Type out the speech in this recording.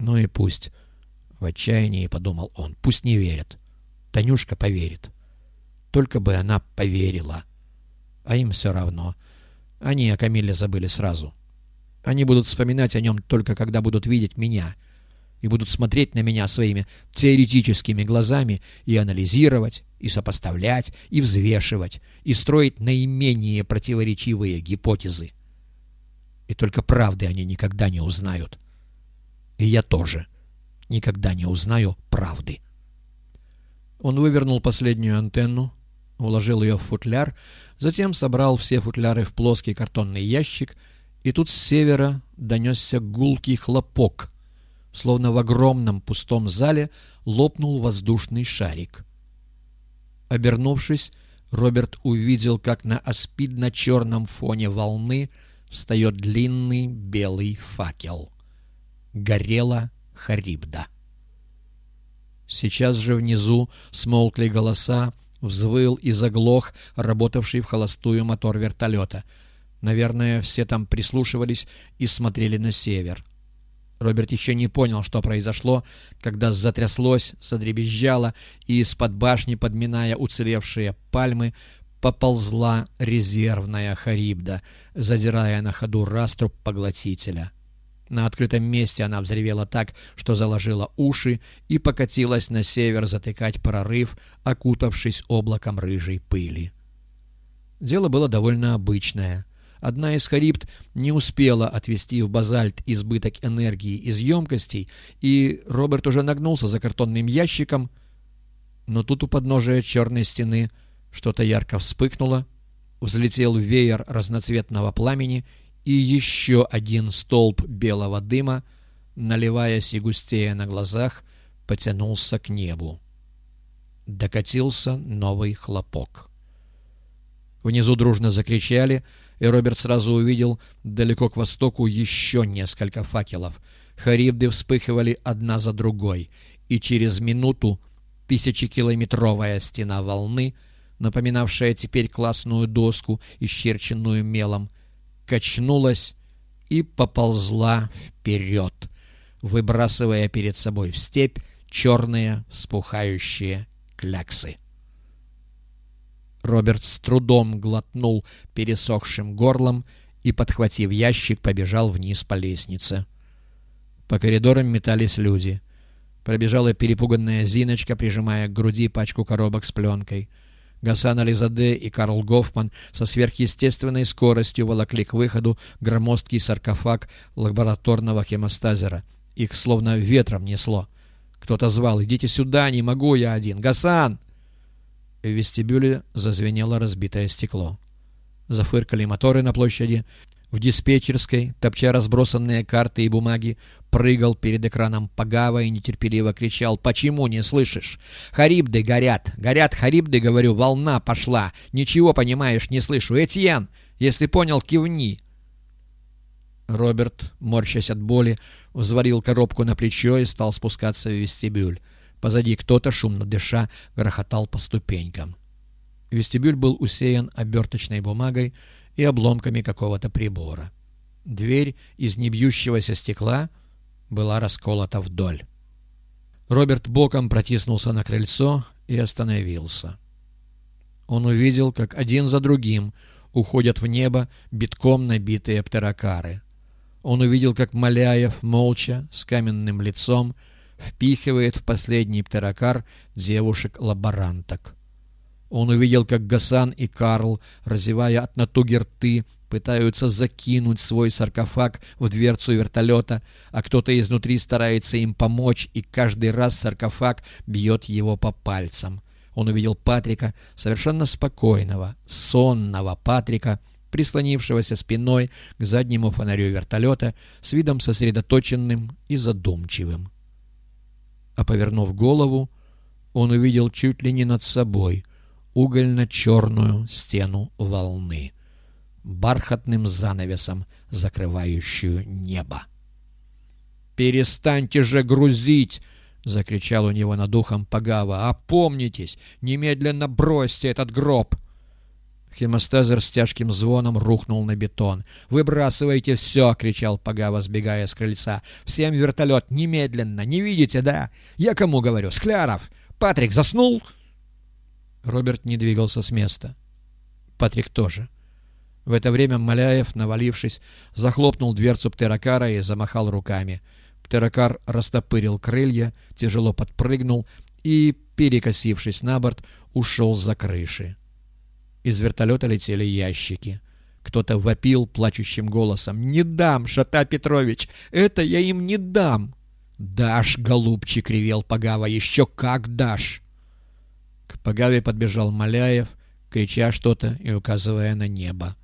«Ну и пусть», — в отчаянии подумал он, — «пусть не верят. Танюшка поверит. Только бы она поверила. А им все равно. Они о Камиле забыли сразу. Они будут вспоминать о нем только когда будут видеть меня, и будут смотреть на меня своими теоретическими глазами и анализировать, и сопоставлять, и взвешивать, и строить наименее противоречивые гипотезы. И только правды они никогда не узнают. И я тоже никогда не узнаю правды». Он вывернул последнюю антенну, уложил ее в футляр, затем собрал все футляры в плоский картонный ящик, и тут с севера донесся гулкий хлопок, словно в огромном пустом зале лопнул воздушный шарик. Обернувшись, Роберт увидел, как на аспидно-черном фоне волны встает длинный белый факел. Горела Харибда. Сейчас же внизу смолкли голоса, взвыл и заглох работавший в холостую мотор вертолета. Наверное, все там прислушивались и смотрели на север. Роберт еще не понял, что произошло, когда затряслось, задребезжало, и из-под башни, подминая уцелевшие пальмы, поползла резервная Харибда, задирая на ходу раструб поглотителя. На открытом месте она взревела так, что заложила уши, и покатилась на север затыкать прорыв, окутавшись облаком рыжей пыли. Дело было довольно обычное. Одна из Харибд не успела отвести в базальт избыток энергии из емкостей, и Роберт уже нагнулся за картонным ящиком, но тут у подножия черной стены что-то ярко вспыхнуло, взлетел веер разноцветного пламени, и еще один столб белого дыма, наливаясь и густея на глазах, потянулся к небу. Докатился новый хлопок. Внизу дружно закричали, и Роберт сразу увидел далеко к востоку еще несколько факелов. Харибды вспыхивали одна за другой, и через минуту тысячекилометровая стена волны, напоминавшая теперь классную доску, исчерченную мелом, качнулась и поползла вперед, выбрасывая перед собой в степь черные вспухающие кляксы. Роберт с трудом глотнул пересохшим горлом и, подхватив ящик, побежал вниз по лестнице. По коридорам метались люди. Пробежала перепуганная Зиночка, прижимая к груди пачку коробок с пленкой. Гасан Ализаде и Карл Гофман со сверхъестественной скоростью волокли к выходу громоздкий саркофаг лабораторного хемостазера. Их словно ветром несло. Кто-то звал: «Идите сюда, не могу я один! Гасан!» В вестибюле зазвенело разбитое стекло. Зафыркали моторы на площади. В диспетчерской, топча разбросанные карты и бумаги, прыгал перед экраном Пагава и нетерпеливо кричал: «Почему не слышишь? Харибды горят! Горят Харибды, говорю, волна пошла! Ничего, понимаешь, не слышу! Этьен, если понял, кивни!» Роберт, морщась от боли, взвалил коробку на плечо и стал спускаться в вестибюль. Позади кто-то, шумно дыша, грохотал по ступенькам. Вестибюль был усеян оберточной бумагой и обломками какого-то прибора. Дверь из небьющегося стекла была расколота вдоль. Роберт боком протиснулся на крыльцо и остановился. Он увидел, как один за другим уходят в небо битком набитые птерокары. Он увидел, как Маляев молча, с каменным лицом, впихивает в последний птерокар девушек-лаборанток. Он увидел, как Гасан и Карл, разевая от натуги рты, пытаются закинуть свой саркофаг в дверцу вертолета, а кто-то изнутри старается им помочь, и каждый раз саркофаг бьет его по пальцам. Он увидел Патрика, совершенно спокойного, сонного Патрика, прислонившегося спиной к заднему фонарю вертолета с видом сосредоточенным и задумчивым. А повернув голову, он увидел чуть ли не над собой угольно-черную стену волны, бархатным занавесом закрывающую небо. «Перестаньте же грузить!» — закричал у него над ухом Пагава. «Опомнитесь! Немедленно бросьте этот гроб!» Хемостазер с тяжким звоном рухнул на бетон. «Выбрасывайте все!» — кричал Пагава, сбегая с крыльца. «Всем вертолет! Немедленно! Не видите, да? Я кому говорю? Скляров! Патрик заснул?» Роберт не двигался с места. Патрик тоже. В это время Маляев, навалившись, захлопнул дверцу птерокара и замахал руками. Птерокар растопырил крылья, тяжело подпрыгнул и, перекосившись на борт, ушел за крыши. Из вертолета летели ящики. Кто-то вопил плачущим голосом: «Не дам, Шата Петрович! Это я им не дам!» «Дашь, голубчик!» — ревел Пагава. «Еще как дашь!» К Пагаве подбежал Маляев, крича что-то и указывая на небо.